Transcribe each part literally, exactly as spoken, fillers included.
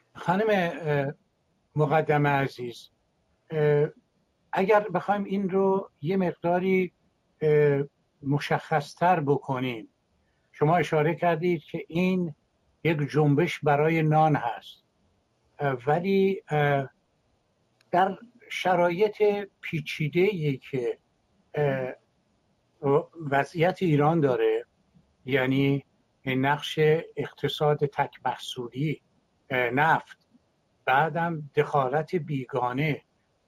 خانم مقدم عزیز، اگر بخوایم این رو یه مقداری مشخصتر بکنیم، شما اشاره کردید که این یک جنبش برای نان هست، ولی در شرایط پیچیده‌ای که وضعیت ایران داره، یعنی نقش اقتصاد تک محصولی، نفت، بعدم دخالت بیگانه،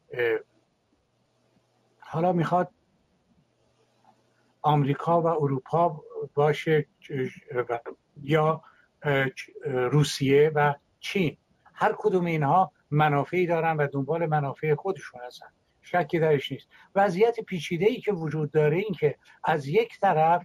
حالا میخواد آمریکا و اروپا باشه یا روسیه و چین، هر کدوم اینها منافعی دارن و دنبال منافع خودشون هستن، شکی درش نیست. وضعیت پیچیده‌ای که وجود داره این که از یک طرف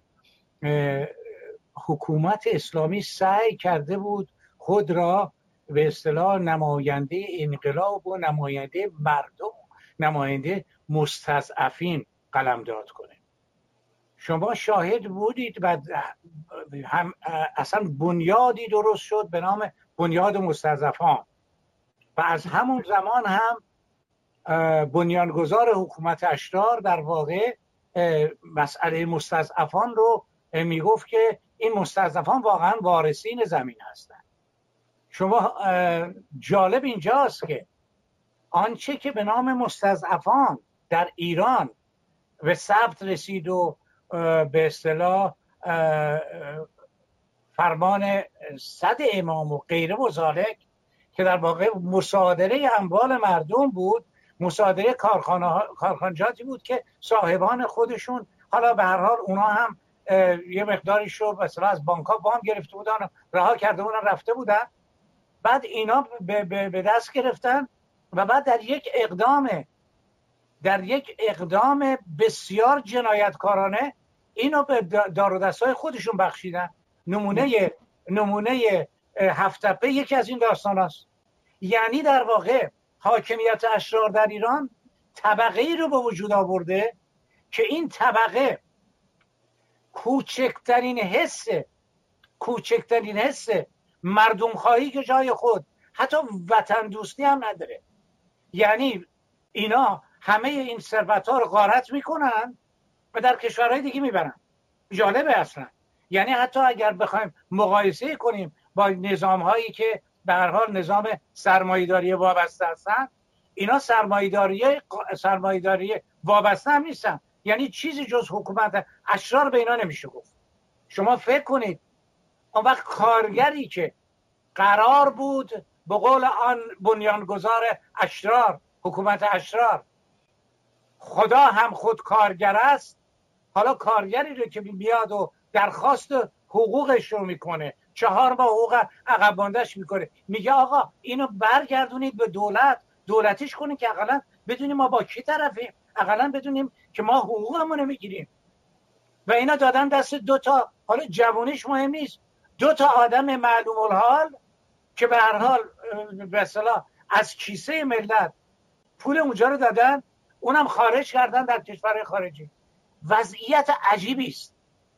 حکومت اسلامی سعی کرده بود خود را به اصطلاح نماینده انقلاب و نماینده مردم، نماینده مستضعفین قلمداد کنه. شما شاهد بودید و هم اصلا بنیادی درست شد به نام بنیاد مستضعفان و از همون زمان هم بنیانگذار حکومت اشرار در واقع مسئله مستضعفان رو میگفت که این مستضعفان واقعا وارثین زمین هستند. شما جالب اینجاست که آنچه که به نام مستضعفان در ایران به ثبت رسید و به اصطلاح فرمان صد امام و غیره و ذالک که در واقع مصادره اموال مردم بود، مصادره کارخانه کارخانجاتی بود که صاحبان خودشون حالا به هر حال اونا هم یه مقداریش رو مثلا از بانک‌ها وام گرفته بودن، رها کرده بودن، رفته بودن، بعد اینا به دست گرفتن و بعد در یک اقدام در یک اقدام بسیار جنایتکارانه اینو به دار و دستای خودشون بخشیدن. نمونه نمونه هفت‌تپه یکی از این داستان است. یعنی در واقع حاکمیت اشرار در ایران طبقه ای رو به وجود آورده که این طبقه کوچکترین حس کوچکترین حس مردم خواهی که جای خود، حتی وطن دوستی هم نداره. یعنی اینا همه این ثروت ها رو غارت میکنن و در کشورهای دیگه میبرن. جالبه اصلا. یعنی حتی اگر بخوایم مقایسه کنیم با نظام هایی که به هر حال نظام سرمایه‌داری وابسته هستن، اینا سرمایه‌داری سرمایه‌داری وابسته هم نیستن. یعنی چیزی جز حکومت اشرار به اینا نمیشه گفت. شما فکر کنید اون وقت کارگری که قرار بود به قول آن بنیانگذار اشرار، حکومت اشرار، خدا هم خود کارگر است، حالا کارگری رو که میاد و درخواست حقوقش رو میکنه، چهار ماه حقوق عقب مانده‌اش میکنه، میگه آقا اینو برگردونید به دولت، دولتیش کنید که اقلا بدونیم ما با کی طرفیم، اقلا بدونیم که ما حقوقمون رو میگیریم. و اینا دادن دست دو تا، حالا جوونیش مهم نیست، دو تا آدم معلوم الحال که به هر حال به اصطلاح از کیسه ملت پول اونجا رو دادن، اونم خارج کردن در کشور خارجی. وضعیت عجیبی است.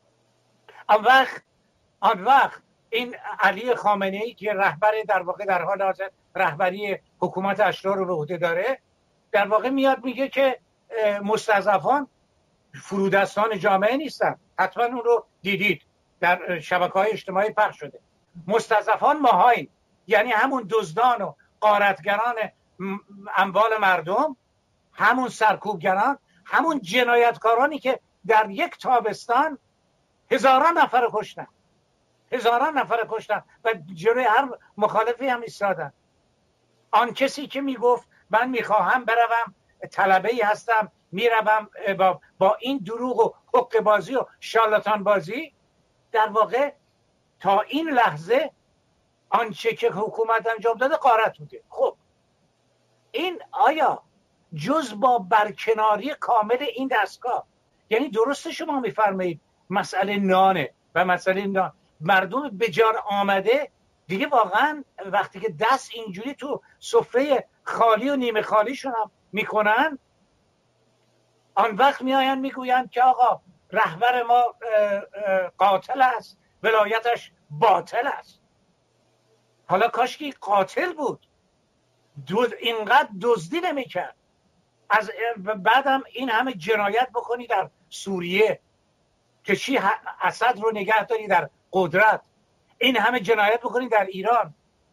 آن وقت آن وقت این علی خامنه‌ای که رهبر در واقع در حال حاضر رهبری حکومت اشرار رو به عهده داره، در واقع میاد میگه که مستضعفان فرودستان جامعه نیستن. حتما اون رو دیدید در شبکه‌های اجتماعی پخش شده. مستضعفان ماهاییم، یعنی همون دزدان و غارتگران اموال مردم، همون سرکوبگران، همون جنایتکارانی که در یک تابستان هزاران نفر کشتن هزاران نفر کشتن و جلوی هر مخالفی هم ایستادن. آن کسی که میگفت من میخواهم بروم، طلبه‌ای هستم، میروم با, با این دروغ و حق بازی و شالاتان بازی، در واقع تا این لحظه آنچه که حکومت انجام داده غارت بوده. خب این آیا جز با برکناری کامل این دستگاه، یعنی درست شما میفرمایید مسئله نانه و مسئله نان مردم به جان آمده دیگه، واقعا وقتی که دست اینجوری تو سفره خالی و نیمه خالیشون هم میکنن، آن وقت میآیند میگویند که آقا رهبر ما قاتل است، ولایتش باطل است. حالا کاشکی قاتل بود، دو اینقدر دزدی نمیکرد. از بعدم این همه جنایت بکنی در سوریه که چی اسد رو نگه داری در قدرت، این همه جنایت بکنی در ایران،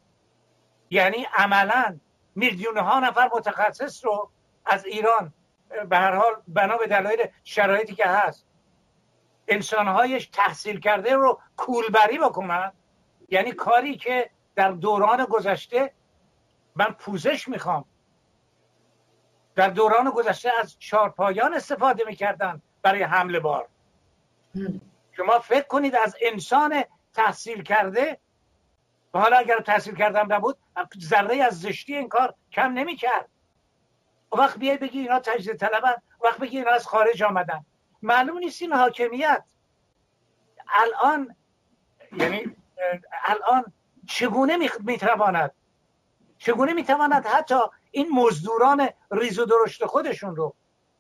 یعنی عملا میلیون ها نفر متخصص رو از ایران به هر حال بنا به دلایل شرایطی که هست انسانهایش تحصیل کرده رو کولبری بکنن. یعنی کاری که در دوران گذشته، من پوزش میخوام، در دوران گذشته از چارپایان استفاده میکردن برای حمله بار. شما فکر کنید از انسان تحصیل کرده، و حالا اگر تحصیل کردم نبود ذره از زشتی این کار کم نمیکرد. وقت بیای بگی اینا تجزیه طلبن، وقت بگی اینا از خارج آمدن، معلوم نیست این حاکمیت الان یعنی الان چگونه میتواند چگونه میتواند حتی این مزدوران ریز و درشت خودشون رو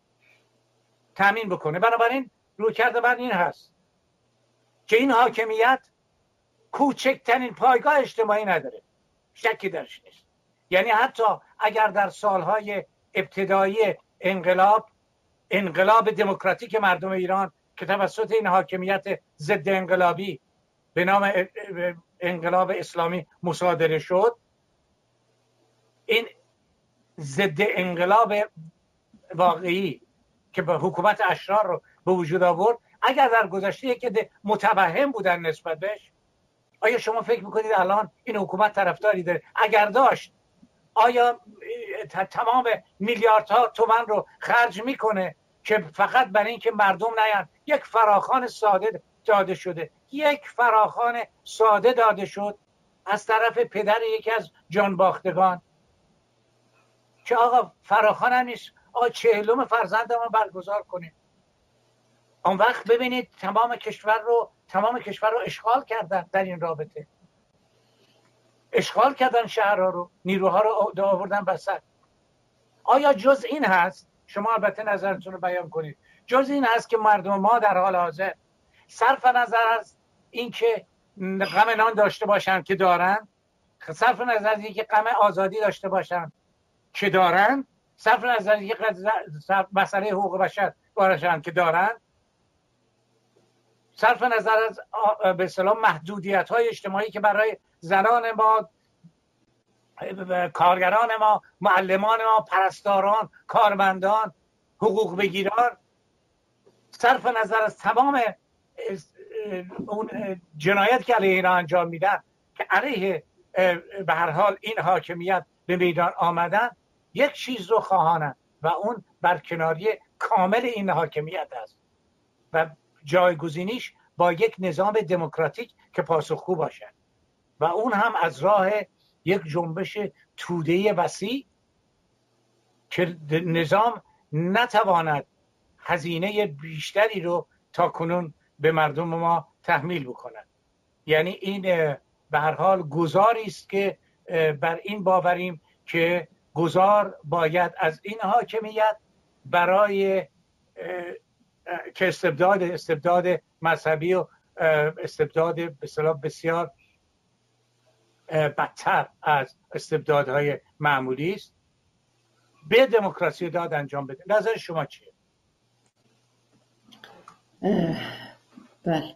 تامین بکنه. بنابراین رویکرد من این هست که این حاکمیت کوچکترین پایگاه اجتماعی نداره، شکی درش نیست. یعنی حتی اگر در سالهای ابتدایی انقلاب انقلاب دموکراتیک مردم ایران که توسط این حاکمیت ضد انقلابی به نام انقلاب اسلامی مصادره شد، این ضد انقلاب واقعی که به حکومت اشرار رو به وجود آورد، اگر در گذشته که متوهم بودن نسبت بهش، آیا شما فکر میکنید الان این حکومت طرفداری داره؟ اگر داشت آیا تمام میلیاردها تومان رو خرج میکنه که فقط برای اینکه مردم نیان؟ یک فراخوان ساده داده شده، یک فراخوان ساده داده شد از طرف پدر یکی از جانباختگان که آقا فراخوان هم نیست، آقا چهلم فرزند ما برگزار کنیم. اون وقت ببینید تمام کشور رو تمام کشور رو اشغال کردن، در این رابطه اشغال کردن شهرها رو، نیروها رو آوردن وسط. آیا جز این هست؟ شما البته نظرتون رو بیان کنید. جز این هست که مردم ما در حال حاضر صرف نظر از اینکه غم نان داشته باشن که دارن، صرف نظر از اینکه غم آزادی داشته باشن که دارن، صرف نظر از اینکه مسئله حقوق بشر باشن که دارن، صرف نظر از به اصطلاح محدودیت‌های اجتماعی که برای زنان ما، کارگران ما، معلمان ما، پرستاران، کارمندان، حقوق بگیران، صرف نظر از تمام اون جنایت که علیه اینا انجام میدن که علیه به هر حال این حاکمیت به میدان آمدن، یک چیز رو خواهانند و اون برکناری کامل این حاکمیت است و جایگزینیش با یک نظام دموکراتیک که پاسخگو باشد و اون هم از راه یک جنبش توده وسیع که نظام نتواند هزینه بیشتری رو تا کنون به مردم ما تحمیل بکند. یعنی این به هر حال گزاری است که بر این باوریم که گزار باید از این حاکمیت برای که استبداد استبداد مذهبی و استبداد به اصطلاح بسیار بدتر از استبدادهای معمولی است، به دموکراسی داد انجام بده. نظر شما چیه؟ بله،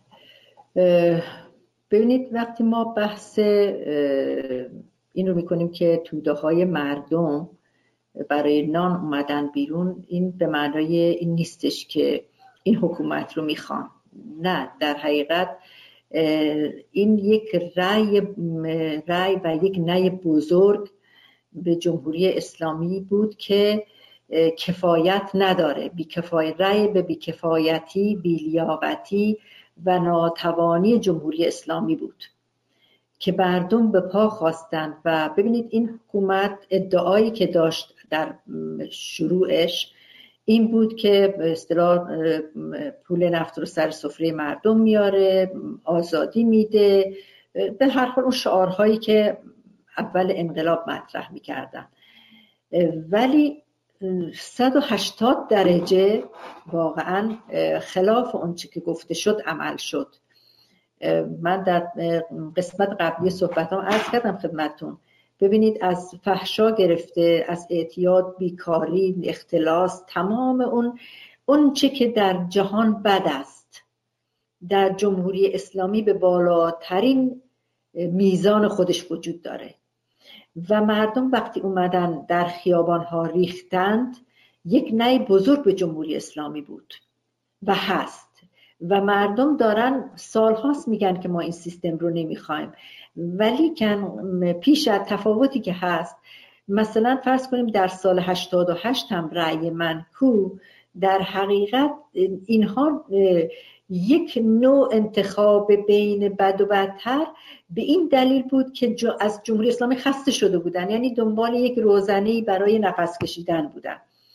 ببینید وقتی ما بحث این رو میکنیم که توده های مردم برای نان اومدن بیرون، این به معنای این نیستش که این حکومت رو میخوان. نه، در حقیقت این یک رأی رأی و یک نهی بزرگ به جمهوری اسلامی بود که کفایت نداره، بیکفایت، رأی به بیکفایتی، بیلیاقتی و ناتوانی جمهوری اسلامی بود که مردم به پا خواستند. و ببینید این حکومت ادعایی که داشت در شروعش این بود که به اصطلاح پول نفت رو سر سفره مردم میاره، آزادی میده، به هر حال اون شعارهایی که اول انقلاب مطرح میکردن. ولی صد و هشتاد درجه واقعا خلاف اون چی که گفته شد عمل شد. من در قسمت قبلی صحبتام عرض کردم خدمتتون، ببینید از فحشا گرفته، از اعتیاد، بیکاری، اختلاس، تمام اون اون چه که در جهان بد است در جمهوری اسلامی به بالاترین میزان خودش وجود داره و مردم وقتی اومدن در خیابان ها ریختند یک نی بزرگ به جمهوری اسلامی بود و هست و مردم دارن سالهاست میگن که ما این سیستم رو نمیخوایم، ولی کن پیش از تفاوتی که هست، مثلا فرض کنیم در سال هشتاد و هشت هم رأی من کو، در حقیقت اینها یک نوع انتخاب بین بد و بدتر به این دلیل بود که از جمهوری اسلامی خسته شده بودن، یعنی دنبال یک روزنه‌ای برای نفس کشیدن بودن.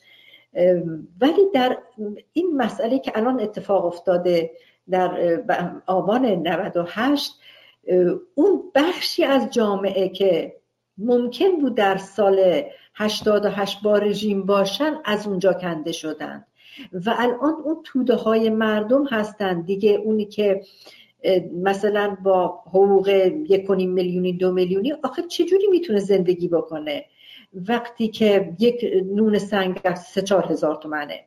ولی در این مسئله که الان اتفاق افتاده در آبان نود و هشت، اون بخشی از جامعه که ممکن بود در سال هشتاد و هشت با رژیم باشن از اونجا کنده شدن و الان اون توده های مردم هستن دیگه، اونی که مثلا با حقوق یک و نیم میلیونی دو میلیونی آخه چجوری میتونه زندگی بکنه وقتی که یک نون سنگک سه چهار هزار تومنه،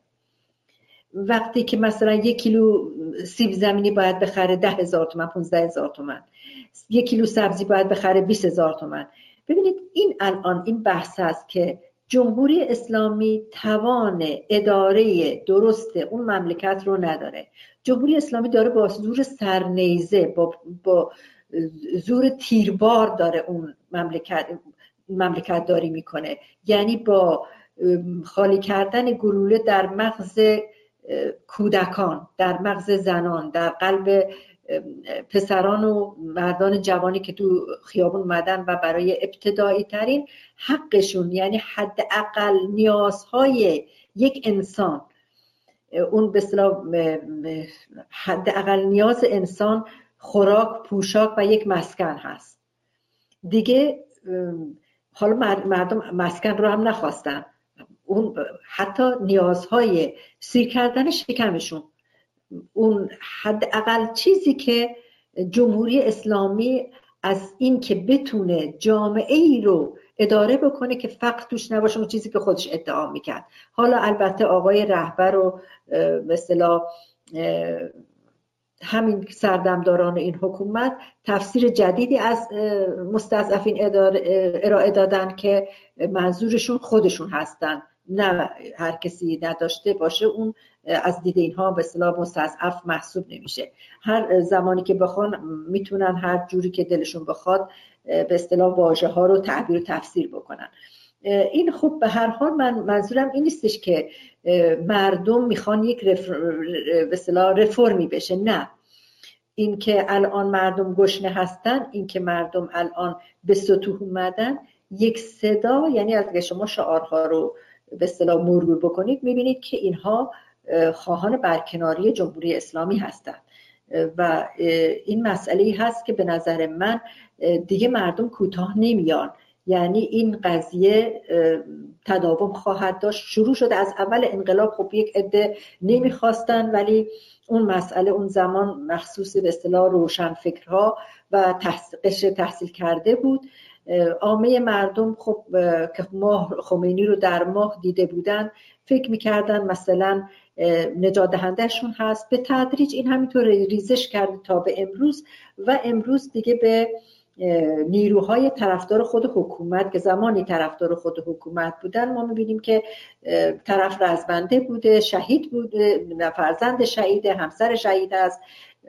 وقتی که مثلا یک کیلو سیب زمینی باید بخره ده هزار تومن، پونزده هزار تومن، یک کیلو سبزی باید بخره بیست هزار تومن. ببینید این الان این بحث است که جمهوری اسلامی توان اداره درست اون مملکت رو نداره. جمهوری اسلامی داره با زور سرنیزه، با, با زور تیربار داره اون مملکت مملکت داری میکنه، یعنی با خالی کردن گلوله در مغز کودکان، در مغز زنان، در قلب پسران و مردان جوانی که تو خیابون اومدن و برای ابتدایی ترین حقشون، یعنی حداقل نیازهای یک انسان، اون به اصطلاح حداقل نیاز انسان خوراک، پوشاک و یک مسکن هست دیگه. حالا مردم مسکن رو هم نخواستن، اون حتی نیازهای سیر کردن شکمشون، اون حداقل چیزی که جمهوری اسلامی از این که بتونه جامعه ای رو اداره بکنه که فقر توش نباشه، اون چیزی که خودش ادعا میکرد. حالا البته آقای رهبر و به اصطلاح همین سردمداران این حکومت تفسیر جدیدی از مستضعفین ارائه دادن که منظورشون خودشون هستن، نه هر کسی نداشته باشه اون از دید اینها به اصطلاح مستضعف محسوب نمیشه. هر زمانی که بخوان میتونن هر جوری که دلشون بخواد به اصطلاح واژه ها رو تعبیر و تفسیر بکنن. این خب به هر حال من منظورم این نیستش که مردم میخوان یک رف... به اصطلاح رفرمی بشه، نه. این که الان مردم گشنه هستن، این که مردم الان به سطوح اومدن، یک صدا، یعنی اگه شما شعارها رو به اصطلاح مرور بکنید میبینید که اینها خواهان برکناری جمهوری اسلامی هستند و این مسئله هست که به نظر من دیگه مردم کوتاه نمیان، یعنی این قضیه تداوم خواهد داشت. شروع شده از اول انقلاب، خب یک عده نمیخواستن، ولی اون مسئله اون زمان مخصوص به اصطلاح روشنفکرها و قشر تحصیل کرده بود. عامه مردم خب که ماه خمینی رو در ماه دیده بودن فکر میکردن مثلا نجات دهندهشون هست. به تدریج این همینطور ریزش کرده تا به امروز و امروز دیگه به نیروهای طرفدار خود حکومت که زمانی طرفدار خود حکومت بودن ما میبینیم که طرف رزمنده بوده، شهید بوده، فرزند شهیده، همسر شهید است،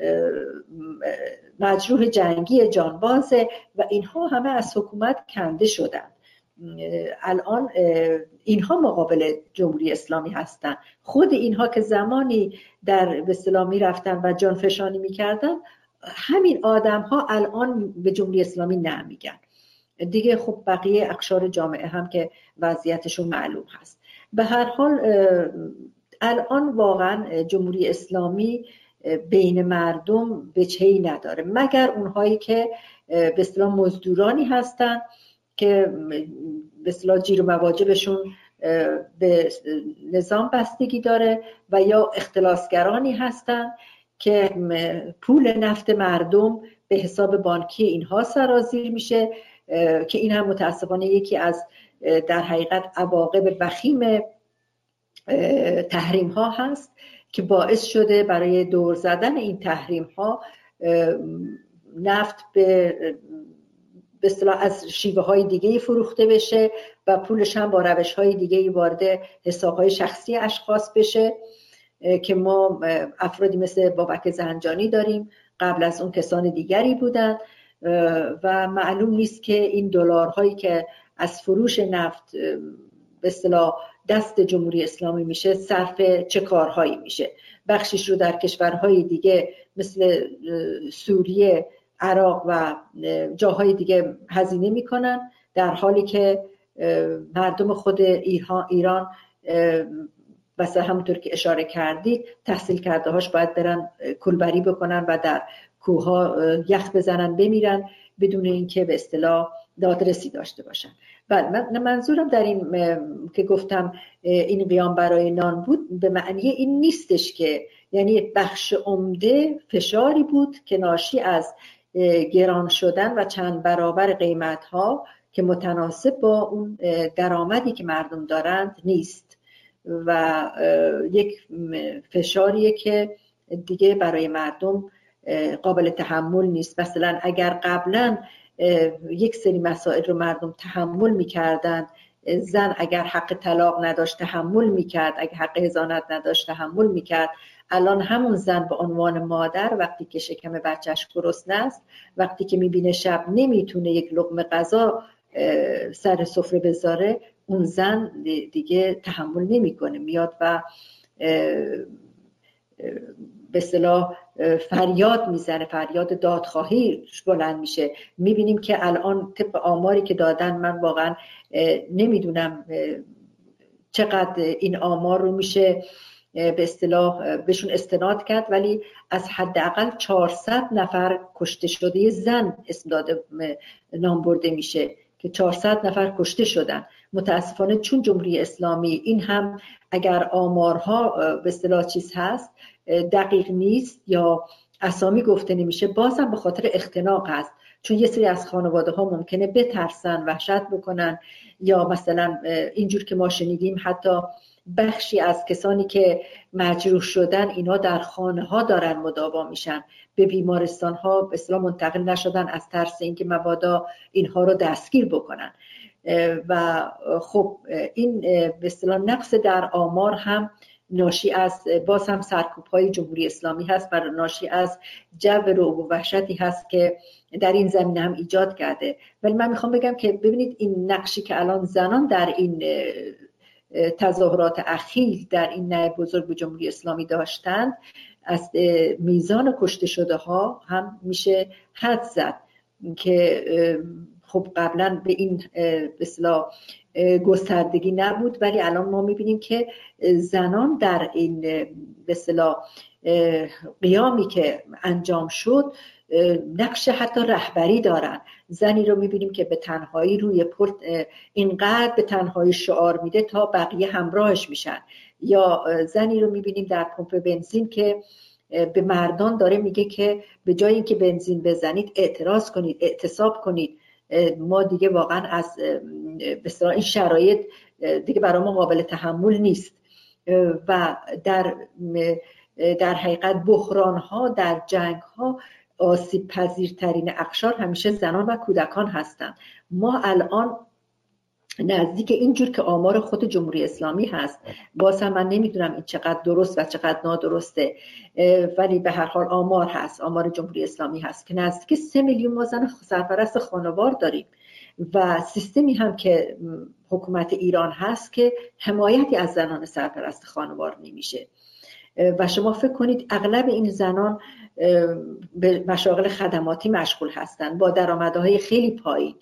مجروح جنگی جانبازه و اینها همه از حکومت کنده شدن. الان اینها مقابل جمهوری اسلامی هستن. خود اینها که زمانی در به اصطلاح میرفتن و جانفشانی میکردن، همین آدم ها الان به جمهوری اسلامی نمیگن دیگه. خب بقیه اقشار جامعه هم که وضعیتشون معلوم هست. به هر حال الان واقعا جمهوری اسلامی بین مردم وجهی نداره، مگر اونهایی که به اصطلاح مزدورانی هستن که به اصطلاح جیر و مواجبشون به نظام بستگی داره و یا اختلاسگرانی هستن که پول نفت مردم به حساب بانکی اینها سرازیر میشه که این هم متاسفانه یکی از در حقیقت عواقب وخیم تحریم ها هست که باعث شده برای دور زدن این تحریم ها نفت به به اصطلاح از شیوه های دیگه فروخته بشه و پولش هم با روش های دیگه وارد حساب های شخصی اشخاص بشه که ما افرادی مثل بابک زنجانی داریم، قبل از اون کسان دیگری بودن و معلوم نیست که این دلارهایی که از فروش نفت به اصطلاح دست جمهوری اسلامی میشه صرف چه کارهایی میشه. بخشش رو در کشورهای دیگه مثل سوریه، عراق و جاهای دیگه هزینه میکنن، در حالی که مردم خود ایران مثلا همونطور که اشاره کردید تحصیل کرده هاش باید برن کلبری بکنن و در کوها یخ بزنن بمیرن بدون اینکه به اصطلاح دادرسی داشته باشن. بله، من منظورم در این که گفتم این قیام برای نان بود به معنی این نیستش که یعنی بخش عمده فشاری بود که ناشی از گران شدن و چند برابر قیمت ها که متناسب با اون درآمدی که مردم دارند نیست و یک فشاریه که دیگه برای مردم قابل تحمل نیست. مثلا اگر قبلا یک سری مسائل رو مردم تحمل میکردن، زن اگر حق طلاق نداشت تحمل میکرد، اگر حق حضانت نداشت تحمل میکرد، الان همون زن به عنوان مادر وقتی که شکم بچهش گرسنه است، وقتی که میبینه شب نمیتونه یک لقمه غذا سر سفره بذاره، اون زن دیگه تحمل نمیکنه، میاد و به اصطلاح فریاد میزنه، فریاد دادخواهی بلند میشه. میبینیم که الان طبق آماری که دادن، من واقعا نمیدونم چقدر این آمار رو میشه به اصطلاح بهشون استناد کرد، ولی از حداقل چهارصد نفر کشته شده زن اسم داده نام برده میشه که چهارصد نفر کشته شدن. متاسفانه چون جمهوری اسلامی این هم اگر آمارها به اصطلاح چیز هست دقیق نیست یا اسامی گفته نمیشه، بازم به خاطر اختناق هست، چون یه سری از خانواده ها ممکنه بترسن، وحشت بکنن، یا مثلا اینجور که ما شنیدیم حتی بخشی از کسانی که مجروح شدن اینا در خانه ها دارن مداوا میشن، به بیمارستان ها به اصطلاح منتقل نشدن از ترس اینکه مبادا اینها رو دستگیر بکنن. و خب این به اصطلاح نقص در آمار هم ناشی از باز هم سرکوب‌های جمهوری اسلامی هست و ناشی از جو رعب و وحشتی هست که در این زمینه هم ایجاد کرده. ولی من میخوام بگم که ببینید این نقشی که الان زنان در این تظاهرات اخیر در این نه بزرگ به جمهوری اسلامی داشتند، از میزان کشته شده ها هم میشه حد زد که خب قبلا به این به اصطلاح گستردگی نبود، ولی الان ما میبینیم که زنان در این به اصطلاح قیامی که انجام شد نقش حتی رهبری دارن. زنی رو میبینیم که به تنهایی روی پل اینقدر به تنهایی شعار میده تا بقیه همراهش میشن، یا زنی رو میبینیم در پمپ بنزین که به مردان داره میگه که به جای اینکه بنزین بزنید اعتراض کنید، اعتصاب کنید، ما دیگه واقعا از به اصطلاح این شرایط دیگه برای ما قابل تحمل نیست. و در در حقیقت بحران ها، در جنگ ها آسیب پذیرترین اقشار همیشه زنان و کودکان هستند. ما الان نزدیک اینجور که آمار خود جمهوری اسلامی هست، باز هم من نمیدونم این چقدر درست و چقدر نادرسته، ولی به هر حال آمار هست، آمار جمهوری اسلامی هست که نزدیک سه میلیون ما زن سرپرست خانوار داریم و سیستمی هم که حکومت ایران هست که حمایتی از زنان سرپرست خانوار نمیشه. و شما فکر کنید اغلب این زنان به مشاغل خدماتی مشغول هستند با درآمدهای خیلی پایین.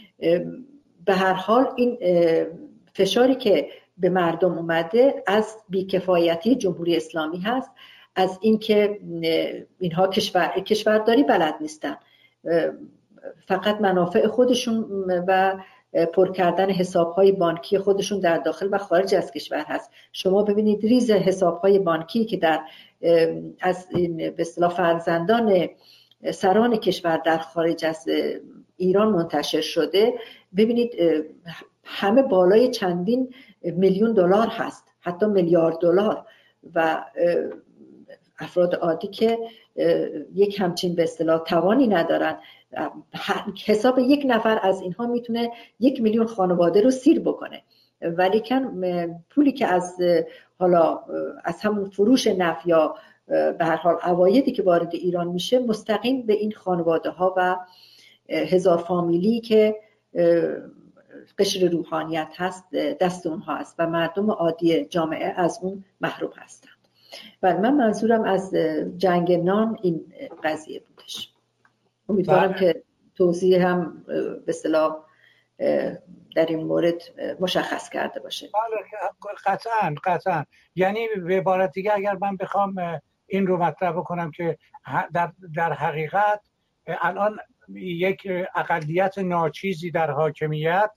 به هر حال این فشاری که به مردم اومده از بیکفایتی جمهوری اسلامی هست، از اینکه اینها کشور کشورداری بلد نیستن، فقط منافع خودشون و پر کردن حسابهای بانکی خودشون در داخل و خارج از کشور هست. شما ببینید ریز حسابهای بانکی که در از این به اصطلاح فرزندان سران کشور در خارج از ایران منتشر شده، ببینید همه بالای چندین میلیون دلار هست، حتی میلیارد دلار، و افراد عادی که یک همچین به اصطلاح توانی ندارن، حساب یک نفر از اینها میتونه یک میلیون خانواده رو سیر بکنه. ولیکن پولی که از حالا از همون فروش نفت یا به هر حال عوایدی که وارد ایران میشه مستقیم به این خانواده ها و هزار فامیلی که قشر روحانیت هست دست اونها است و مردم عادی جامعه از اون محروم هستند. و من منظورم از جنگ نان این قضیه بودش. امیدوارم که توضیح هم به اصطلاح در این مورد مشخص کرده باشه. قطعاً قطعاً. یعنی به عبارت دیگه اگر من بخوام این رو مطرح بکنم که در در حقیقت الان یک اقلیت ناچیزی در حاکمیت،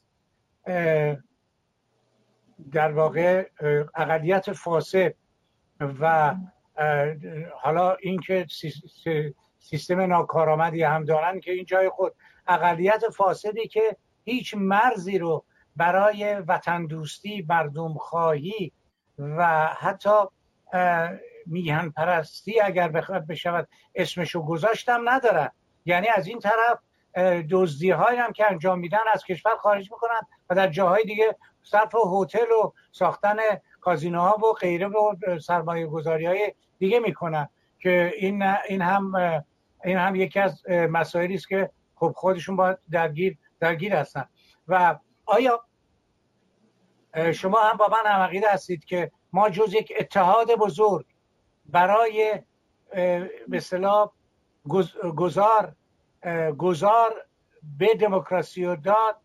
در واقع اقلیت فاسد و حالا اینکه سیستم ناکارآمدی هم دارن که این جای خود، اقلیت فاسدی که هیچ مرزی رو برای وطن دوستی، مردم خواهی و حتی میهن پرستی اگر بخواد بشود اسمشو گذاشتم ندارن. یعنی از این طرف دزدی هایی هم که انجام میدن از کشور خارج میکنن و در جاهای دیگه صرف هتل و ساختن کازینوها و غیره و سرمایه گذاری های دیگه میکنن که این این هم این هم یکی از مسائلی است که خب خودشون باید درگیر درگیر هستن. و آیا شما هم با من هم عقیده هستید که ما جز یک اتحاد بزرگ برای به اصطلاح گذار گذار به دموکراسی و داد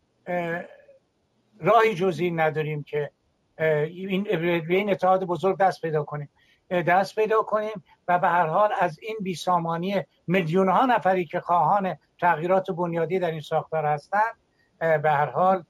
راهی جز این نداریم که این به این اتحاد بزرگ دست پیدا کنیم دست پیدا کنیم و به هر حال از این بیسامانی میلیون ها نفری که خواهان تغییرات بنیادی در این ساختار هستند به هر حال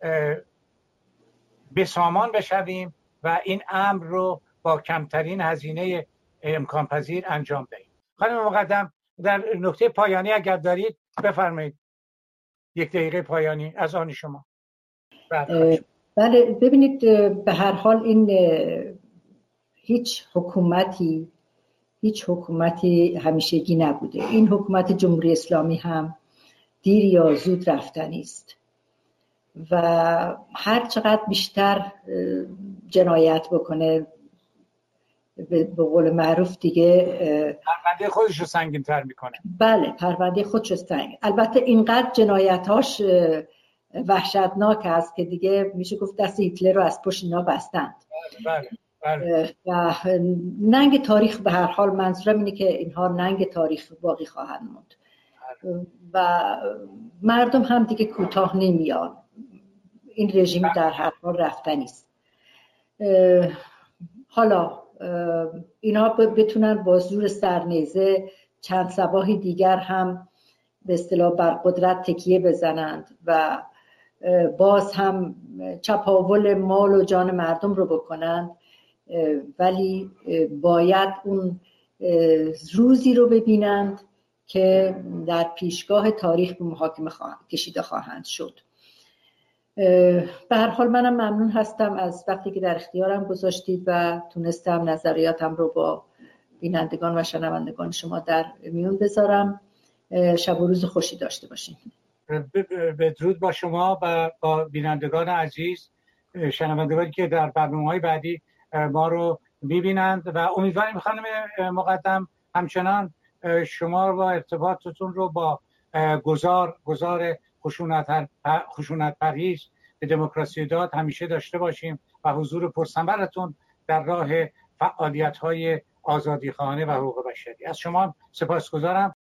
به سامان بشویم و این امر رو با کمترین هزینه امکان پذیر انجام دهیم. خانم مقدم در نکته پایانی اگر دارید بفرمایید. یک دقیقه پایانی از آن شما. بله ببینید به هر حال این هیچ حکومتی هیچ حکومتی همیشگی نبوده. این حکومت جمهوری اسلامی هم دیر یا زود رفتنی است و هر چقدر بیشتر جنایت بکنه به قول معروف دیگه پرونده خودش رو سنگین تر میکنه. بله پرونده خودش رو سنگین. البته اینقدر جنایتاش وحشتناک است که دیگه میشه گفت دست هیتلر رو از پشت اینا بستند. بله بله. و ننگ تاریخ به هر حال منظورم اینه که اینها ننگ تاریخ باقی خواهند موند و مردم هم دیگه کوتاه نمیان. این رژیم در هر حال رفتنی است. حالا اینا بتونن با زور سرنیزه چند صباحی دیگر هم به اصطلاح بر قدرت تکیه بزنند و باز هم چپاول مال و جان مردم رو بکنند، ولی باید اون روزی رو ببینند که در پیشگاه تاریخ به محاکمه خواهند کشیده خواهند شد. به هر حال منم ممنون هستم از وقتی که در اختیارم گذاشتید و تونستم نظریاتم رو با بینندگان و شنوندگان شما در میون بذارم. شب و روز خوشی داشته باشین. بدرود با شما و با بینندگان عزیز، شنوندگانی که در برنامه‌های بعدی ما رو میبینند و امیدواریم خانم مقدم همچنان شما و ارتباطتون رو با گذار گذار خشونت خشونت پرهیز به دموکراسی داد همیشه داشته باشیم و حضور پرثمرتون در راه فعالیت‌های آزادیخواهانه و حقوق بشری. از شما سپاسگزارم